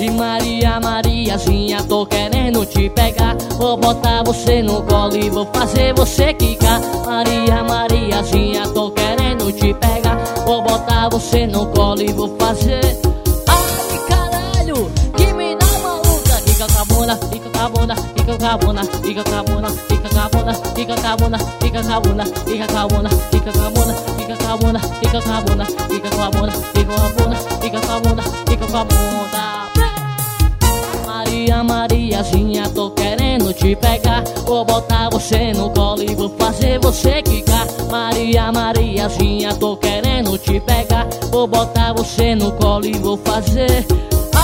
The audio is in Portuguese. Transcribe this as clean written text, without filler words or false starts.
E Maria, Mariazinha, tô querendo te pegar. Vou botar você no colo e vou fazer você quicar. Maria, Mariazinha, tô querendo te pegar. Vou botar você no colo e vou fazer. Ai, caralho, que mina maluca. Fica com a bunda, fica com a bunda, fica com a bunda, fica com a bunda, fica com a bunda, fica com a bunda, fica com a bunda, fica com a bunda, fica com a bunda, fica com a bunda, fica com a bunda, fica com a bunda, fica com a bunda, fica com a bunda, fica com a bunda. Maria, Mariazinha, tô querendo te pegar. Vou botar você no colo e vou fazer você quicar. Maria, Mariazinha, tô querendo te pegar. Vou botar você no colo e vou fazer.